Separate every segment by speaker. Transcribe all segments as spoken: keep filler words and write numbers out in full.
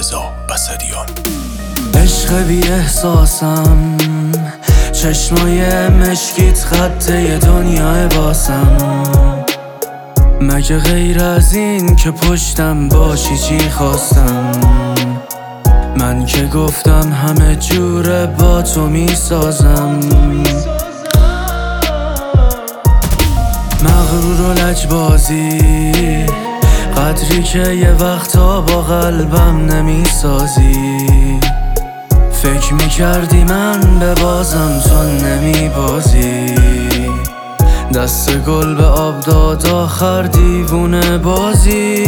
Speaker 1: رضا بصریان.
Speaker 2: عشق بی احساسم، چشمای مشکیت خطه دنیا واسم. مگه غیر از این که پشتم باشی چی خواستم؟ من که گفتم همه جوره با تو میسازم. مغرور و لجبازی قدری که یه وقتا با قلبم نمیسازی. فکر میکردی من ببازم تو نمیبازی. دست گل به آب داد آخر دیوونه بازی.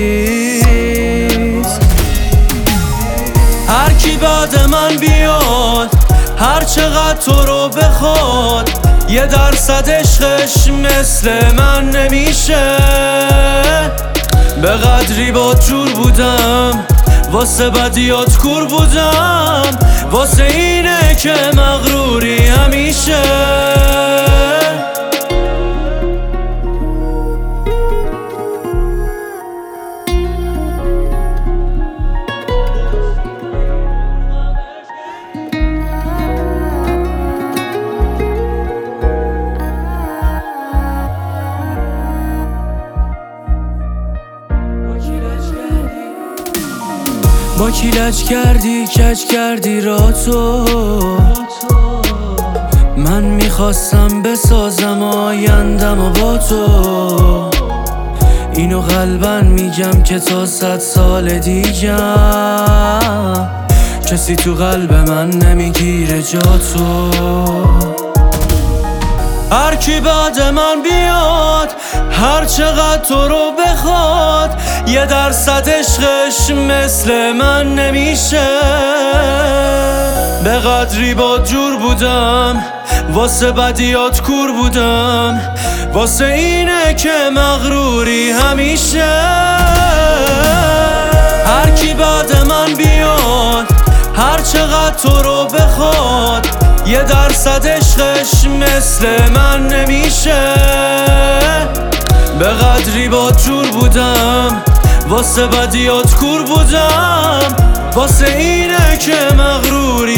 Speaker 2: هر کی بعد من بیاد هر چقدر تو رو بخواد، یه درصد عشقش مثل من نمیشه. به قدری با جور بودم واسه بدیات کور بودم، واسه اینه که مغروری همیشه. با کی لج کردی کج کردی را تو. من میخواستم بسازم آیندم و با تو. اینو قلبن میگم که تا صد سال دیگه کسی تو قلب من نمیگیره جا تو. هر کی بعد من بیاد هر چقدر تو رو بخواد، یه درصد عشقش مثل من نمیشه. به قدری با جور بودم واسه بدیات کور بودم، واسه اینه که مغروری همیشه. هر کی بعد من بیاد هر چقدر تو رو بخواد، یه درصد عشقش مثل من نمیشه. به قدری با جور بودم واسه بدیات کور بودم، واسه اینه که مغروری